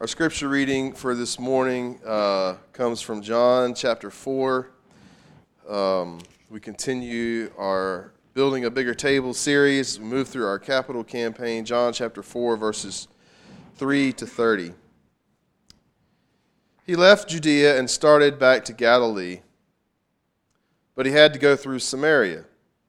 Our scripture reading for this morning comes from John chapter 4. We continue our Building a Bigger Table series. We move through our capital campaign, John chapter 4, verses 3 to 30. He left Judea and started back to Galilee, but he had to go through Samaria.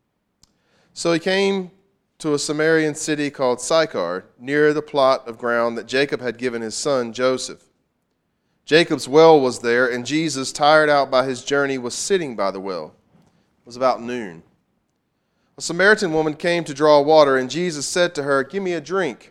So he came to a Samaritan city called Sychar, near the plot of ground that Jacob had given his son Joseph. Jacob's well was there, and Jesus, tired out by his journey, was sitting by the well. It was about noon. A Samaritan woman came to draw water, and Jesus said to her, "Give me a drink."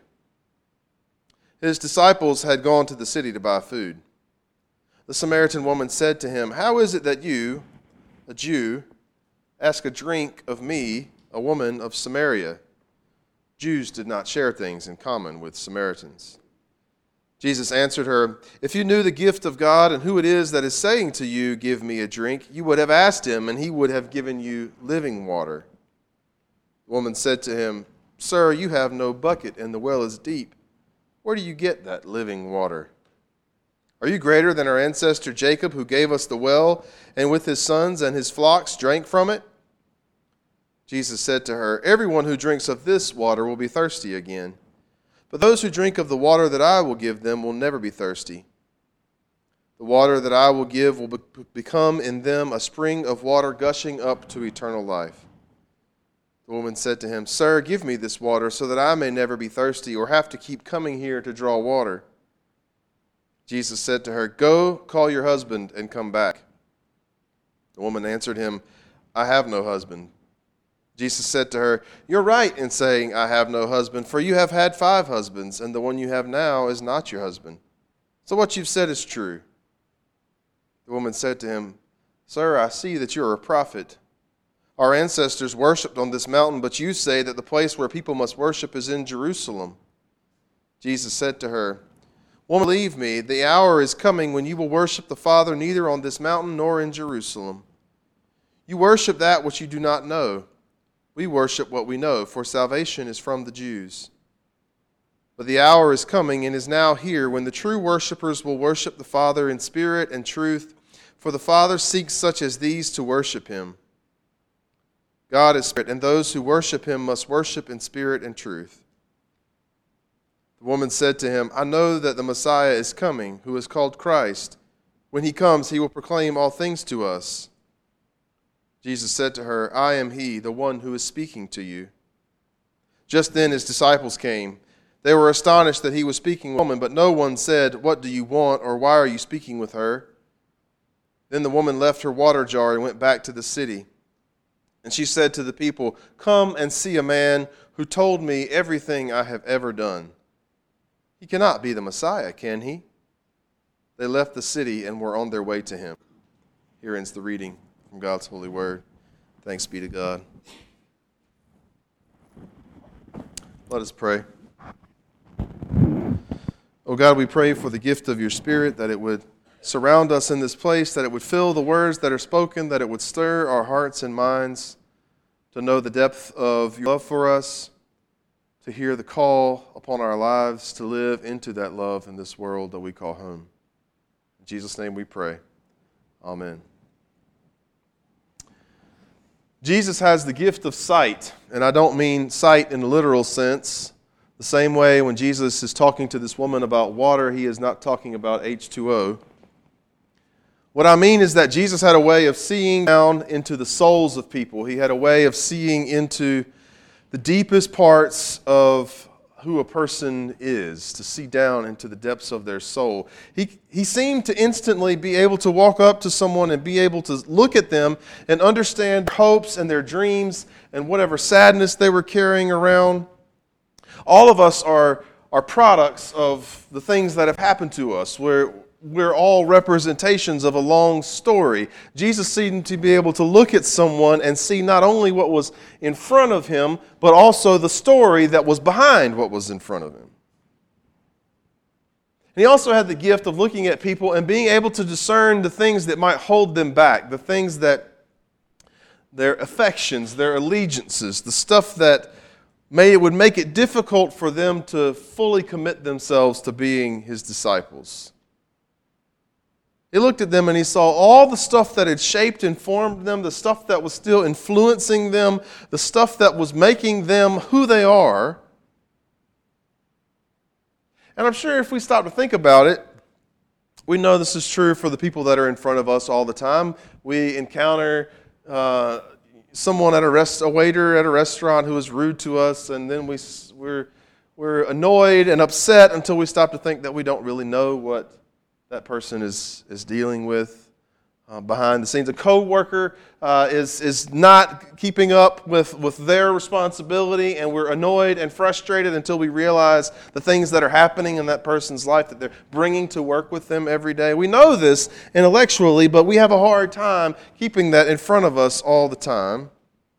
His disciples had gone to the city to buy food. The Samaritan woman said to him, "How is it that you, a Jew, ask a drink of me, a woman of Samaria?" Jews did not share things in common with Samaritans. Jesus answered her, "If you knew the gift of God and who it is that is saying to you, 'Give me a drink,' you would have asked him, and he would have given you living water." The woman said to him, "Sir, you have no bucket, and the well is deep. Where do you get that living water? Are you greater than our ancestor Jacob, who gave us the well, and with his sons and his flocks drank from it?" Jesus said to her, "Everyone who drinks of this water will be thirsty again. But those who drink of the water that I will give them will never be thirsty. The water that I will give will become in them a spring of water gushing up to eternal life." The woman said to him, "Sir, give me this water so that I may never be thirsty or have to keep coming here to draw water." Jesus said to her, "Go, call your husband and come back." The woman answered him, "I have no husband." Jesus said to her, "You're right in saying, 'I have no husband,' for you have had 5 husbands, and the one you have now is not your husband. So what you've said is true." The woman said to him, "Sir, I see that you're a prophet. Our ancestors worshipped on this mountain, but you say that the place where people must worship is in Jerusalem." Jesus said to her, "Woman, believe me, the hour is coming when you will worship the Father neither on this mountain nor in Jerusalem. You worship that which you do not know. We worship what we know, for salvation is from the Jews. But the hour is coming and is now here when the true worshipers will worship the Father in spirit and truth, for the Father seeks such as these to worship him. God is spirit, and those who worship him must worship in spirit and truth." The woman said to him, "I know that the Messiah is coming, who is called Christ. When he comes, he will proclaim all things to us." Jesus said to her, "I am he, the one who is speaking to you." Just then his disciples came. They were astonished that he was speaking with a woman, but no one said, "What do you want?" or "Why are you speaking with her?" Then the woman left her water jar and went back to the city. And she said to the people, "Come and see a man who told me everything I have ever done. He cannot be the Messiah, can he?" They left the city and were on their way to him. Here ends the reading from God's holy word. Thanks be to God. Let us pray. Oh God, we pray for the gift of your Spirit, that it would surround us in this place, that it would fill the words that are spoken, that it would stir our hearts and minds to know the depth of your love for us, to hear the call upon our lives to live into that love in this world that we call home. In Jesus' name we pray. Amen. Jesus has the gift of sight, and I don't mean sight in a literal sense. The same way when Jesus is talking to this woman about water, he is not talking about H2O. What I mean is that Jesus had a way of seeing down into the souls of people. He had a way of seeing into the deepest parts of who a person is, to see down into the depths of their soul. He seemed to instantly be able to walk up to someone and be able to look at them and understand their hopes and their dreams and whatever sadness they were carrying around. All of us are products of the things that have happened to us. We're all representations of a long story. Jesus seemed to be able to look at someone and see not only what was in front of him, but also the story that was behind what was in front of him. And he also had the gift of looking at people and being able to discern the things that might hold them back, the things that, their affections, their allegiances, the stuff that it would make it difficult for them to fully commit themselves to being his disciples. He looked at them and he saw all the stuff that had shaped and formed them, the stuff that was still influencing them, the stuff that was making them who they are. And I'm sure if we stop to think about it, we know this is true for the people that are in front of us all the time. We encounter someone a waiter at a restaurant who is rude to us, and then we're annoyed and upset until we stop to think that we don't really know what that person is dealing with behind the scenes. A coworker is not keeping up with their responsibility, and we're annoyed and frustrated until we realize the things that are happening in that person's life that they're bringing to work with them every day. We know this intellectually, but we have a hard time keeping that in front of us all the time.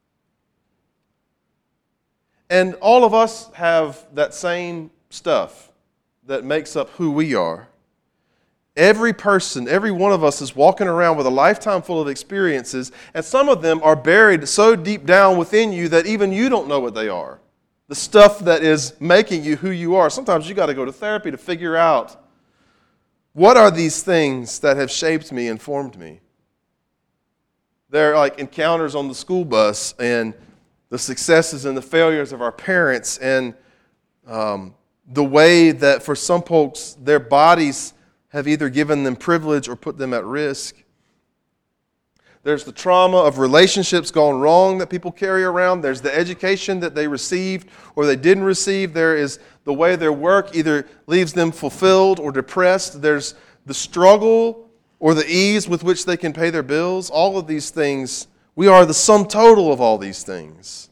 And all of us have that same stuff that makes up who we are. Every person, every one of us is walking around with a lifetime full of experiences, and some of them are buried so deep down within you that even you don't know what they are. The stuff that is making you who you are. Sometimes you got to go to therapy to figure out, what are these things that have shaped me and formed me? They're like encounters on the school bus, and the successes and the failures of our parents, and the way that for some folks their bodies have either given them privilege or put them at risk. There's the trauma of relationships gone wrong that people carry around. There's the education that they received or they didn't receive. There is the way their work either leaves them fulfilled or depressed. There's the struggle or the ease with which they can pay their bills. All of these things, we are the sum total of all these things.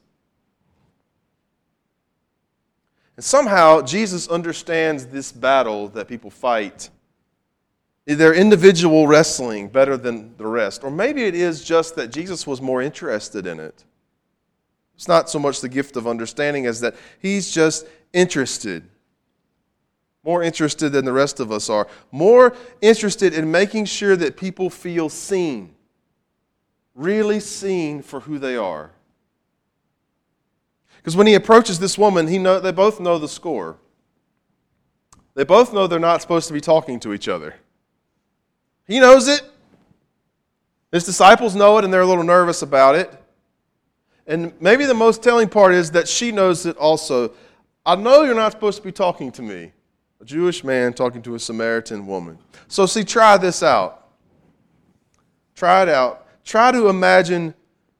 And somehow Jesus understands this battle that people fight. Their individual wrestling better than the rest. Or maybe it is just that Jesus was more interested in it. It's not so much the gift of understanding as that he's just interested. More interested than the rest of us are. More interested in making sure that people feel seen. Really seen for who they are. Because when he approaches this woman, they both know the score. They both know they're not supposed to be talking to each other. He knows it. His disciples know it, and they're a little nervous about it. And maybe the most telling part is that she knows it also. I know you're not supposed to be talking to me, a Jewish man talking to a Samaritan woman. So see, try this out. Try it out. Try to imagine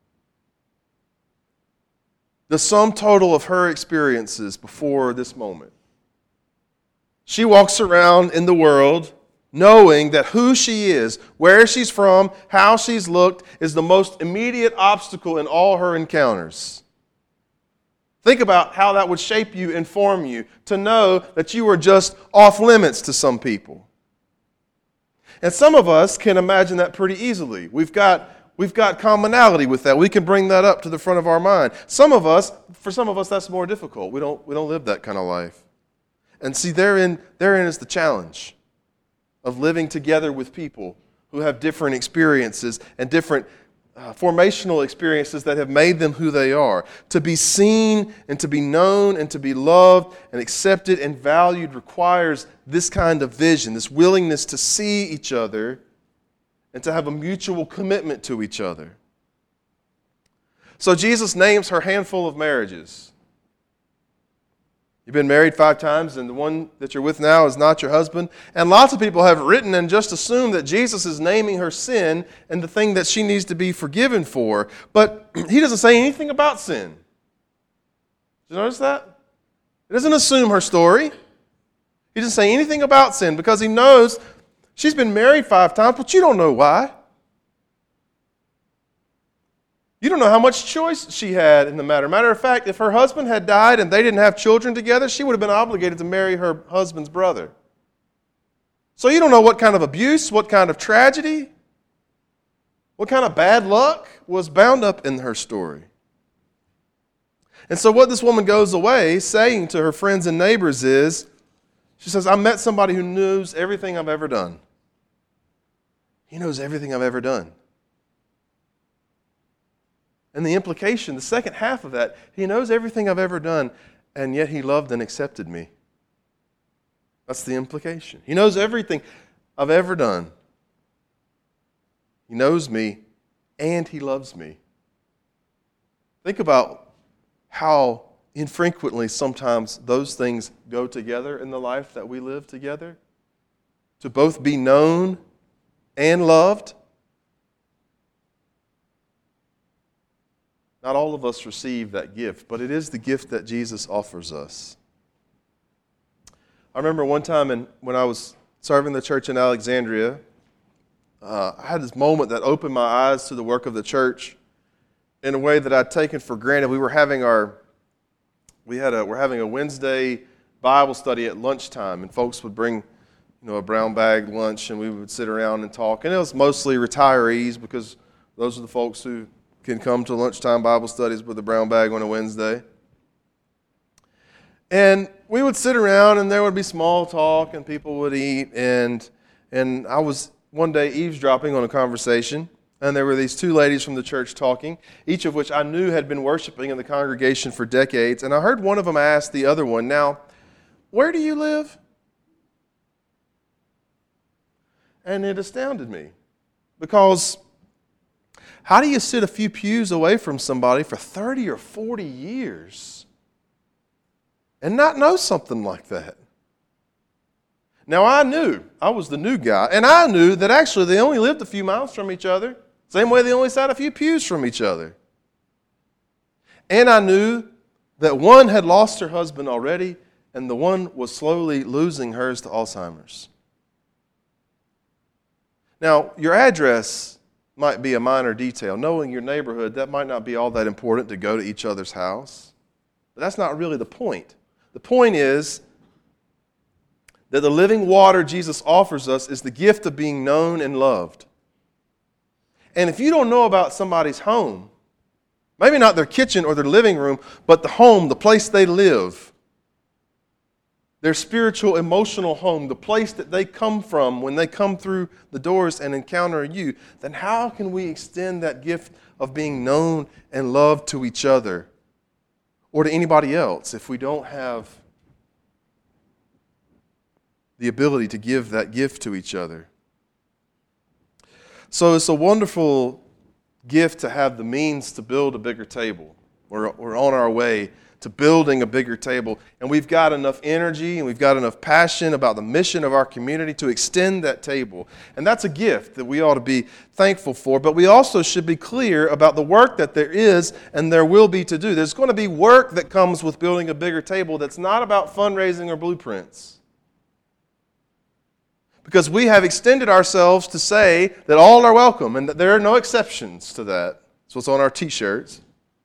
the sum total of her experiences before this moment. She walks around in the world knowing that who she is, where she's from, how she's looked, is the most immediate obstacle in all her encounters. Think about how that would shape you and form you to know that you are just off limits to some people. And some of us can imagine that pretty easily. We've got commonality with that. We can bring that up to the front of our mind. For some of us, that's more difficult. We don't live that kind of life. And see, therein is the challenge of living together with people who have different experiences and different formational experiences that have made them who they are. To be seen and to be known and to be loved and accepted and valued requires this kind of vision, this willingness to see each other and to have a mutual commitment to each other. So Jesus names her handful of marriages. You've been married 5 times, and the one that you're with now is not your husband. And lots of people have written and just assumed that Jesus is naming her sin and the thing that she needs to be forgiven for. But he doesn't say anything about sin. Did you notice that? He doesn't assume her story. He doesn't say anything about sin because he knows she's been married 5 times, but you don't know why. You don't know how much choice she had in the matter. Matter of fact, if her husband had died and they didn't have children together, she would have been obligated to marry her husband's brother. So you don't know what kind of abuse, what kind of tragedy, what kind of bad luck was bound up in her story. And so what this woman goes away saying to her friends and neighbors is, she says, I met somebody who knows everything I've ever done. He knows everything I've ever done. And the implication, the second half of that, He knows everything I've ever done, and yet He loved and accepted me. That's the implication. He knows everything I've ever done. He knows me, and He loves me. Think about how infrequently sometimes those things go together in the life that we live together. To both be known and loved. Not all of us receive that gift, but it is the gift that Jesus offers us. I remember one time when I was serving the church in Alexandria, I had this moment that opened my eyes to the work of the church in a way that I'd taken for granted. We're having a Wednesday Bible study at lunchtime, and folks would bring a brown bag lunch, and we would sit around and talk. And it was mostly retirees, because those are the folks who can come to lunchtime Bible studies with a brown bag on a Wednesday. And we would sit around, and there would be small talk, and people would eat. And I was one day eavesdropping on a conversation, and there were these two ladies from the church talking, each of which I knew had been worshiping in the congregation for decades. And I heard one of them ask the other one, "Now, where do you live?" And it astounded me, because how do you sit a few pews away from somebody for 30 or 40 years and not know something like that? Now, I was the new guy, and I knew that actually they only lived a few miles from each other, same way they only sat a few pews from each other. And I knew that one had lost her husband already, and the one was slowly losing hers to Alzheimer's. Now, your address might be a minor detail. Knowing your neighborhood, that might not be all that important to go to each other's house. But that's not really the point. The point is that the living water Jesus offers us is the gift of being known and loved. And if you don't know about somebody's home, maybe not their kitchen or their living room, but the home, the place they live, their spiritual, emotional home, the place that they come from when they come through the doors and encounter you, then how can we extend that gift of being known and loved to each other or to anybody else if we don't have the ability to give that gift to each other? So it's a wonderful gift to have the means to build a bigger table. We're on our way to building a bigger table, and we've got enough energy and we've got enough passion about the mission of our community to extend that table. And that's a gift that we ought to be thankful for, but we also should be clear about the work that there is and there will be to do. There's going to be work that comes with building a bigger table that's not about fundraising or blueprints. Because we have extended ourselves to say that all are welcome and that there are no exceptions to that. So it's on our t-shirts.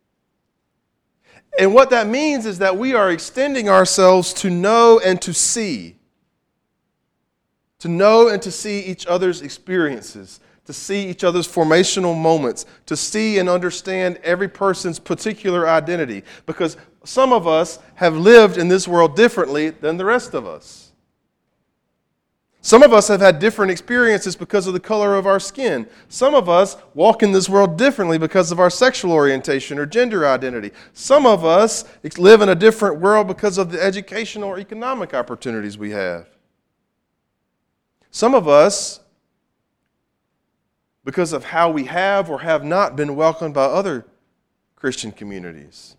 And what that means is that we are extending ourselves to know and to see. To know and to see each other's experiences. To see each other's formational moments. To see and understand every person's particular identity. Because some of us have lived in this world differently than the rest of us. Some of us have had different experiences because of the color of our skin. Some of us walk in this world differently because of our sexual orientation or gender identity. Some of us live in a different world because of the educational or economic opportunities we have. Some of us, because of how we have or have not been welcomed by other Christian communities.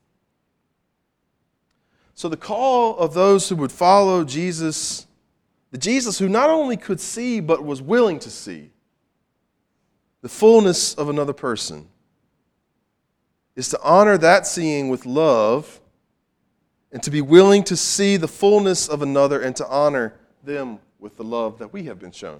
So the call of those who would follow Jesus, the Jesus who not only could see, but was willing to see the fullness of another person, is to honor that seeing with love and to be willing to see the fullness of another and to honor them with the love that we have been shown.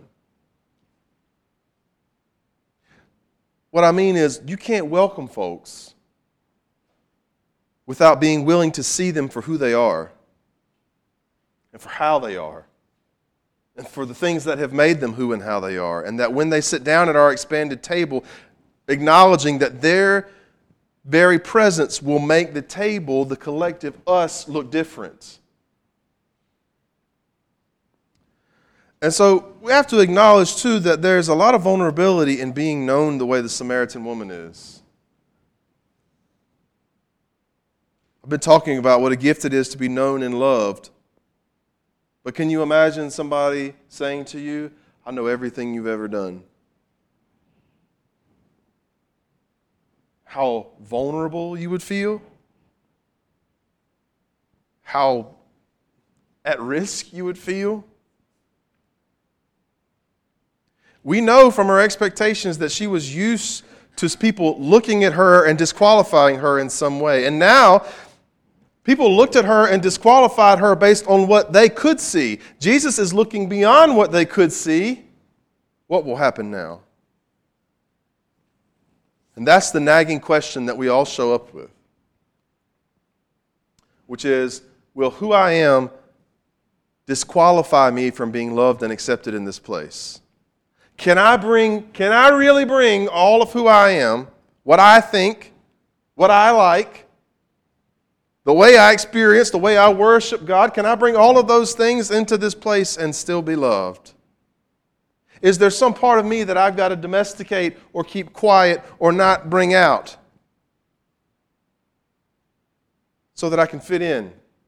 What I mean is, you can't welcome folks without being willing to see them for who they are and for how they are. And for the things that have made them who and how they are. And that when they sit down at our expanded table, acknowledging that their very presence will make the table, the collective us, look different. And so we have to acknowledge, too, that there's a lot of vulnerability in being known the way the Samaritan woman is. I've been talking about what a gift it is to be known and loved. But can you imagine somebody saying to you, I know everything you've ever done? How vulnerable you would feel? How at risk you would feel? We know from her expectations that she was used to people looking at her and disqualifying her in some way. And now, people looked at her and disqualified her based on what they could see. Jesus is looking beyond what they could see. What will happen now? And that's the nagging question that we all show up with, which is, will who I am disqualify me from being loved and accepted in this place? Can I really bring all of who I am, what I think, what I like, the way I experience, the way I worship God, can I bring all of those things into this place and still be loved? Is there some part of me that I've got to domesticate or keep quiet or not bring out so that I can fit in?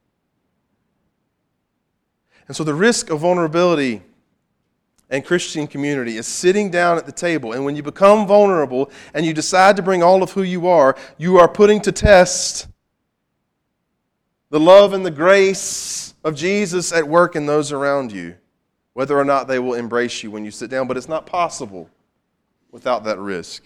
And so the risk of vulnerability and Christian community is sitting down at the table. And when you become vulnerable and you decide to bring all of who you are putting to test the love and the grace of Jesus at work in those around you, whether or not they will embrace you when you sit down. But it's not possible without that risk.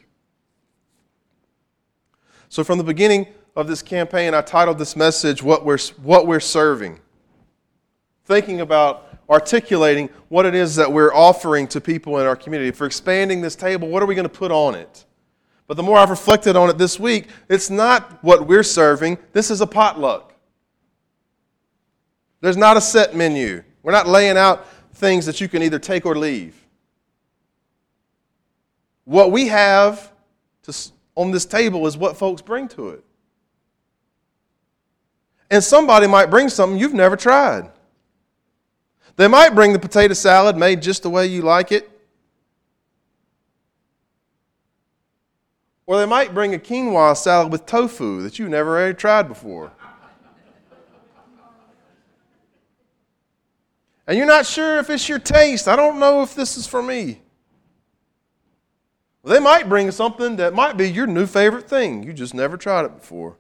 So from the beginning of this campaign, I titled this message, What We're Serving. Thinking about articulating what it is that we're offering to people in our community. For expanding this table, what are we going to put on it? But the more I've reflected on it this week, it's not what we're serving. This is a potluck. There's not a set menu. We're not laying out things that you can either take or leave. What we have on this table is what folks bring to it. And somebody might bring something you've never tried. They might bring the potato salad made just the way you like it. Or they might bring a quinoa salad with tofu that you've never really tried before. And you're not sure if it's your taste. I don't know if this is for me. Well, they might bring something that might be your new favorite thing. You just never tried it before.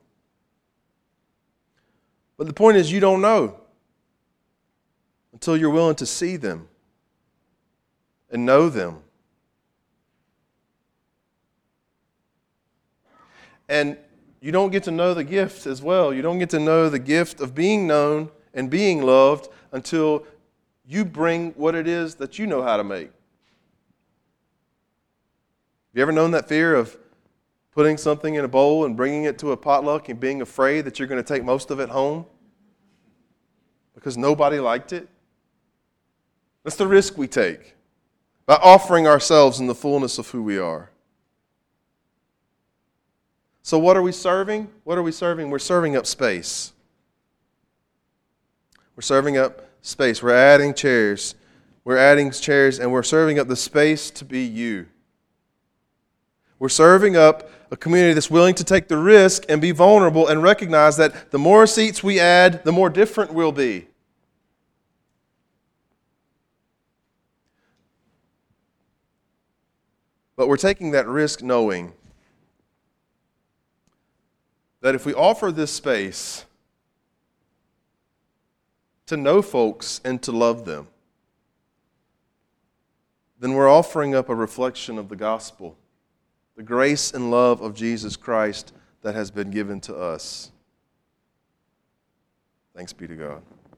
But the point is, you don't know until you're willing to see them and know them. And you don't get to know the gift as well. You don't get to know the gift of being known and being loved until you bring what it is that you know how to make. Have you ever known that fear of putting something in a bowl and bringing it to a potluck and being afraid that you're going to take most of it home because nobody liked it? That's the risk we take by offering ourselves in the fullness of who we are. So what are we serving? What are we serving? We're serving up space. We're serving up space. We're adding chairs. We're adding chairs and we're serving up the space to be you. We're serving up a community that's willing to take the risk and be vulnerable and recognize that the more seats we add, the more different we'll be. But we're taking that risk knowing that if we offer this space to know folks and to love them, then we're offering up a reflection of the gospel, the grace and love of Jesus Christ that has been given to us. Thanks be to God.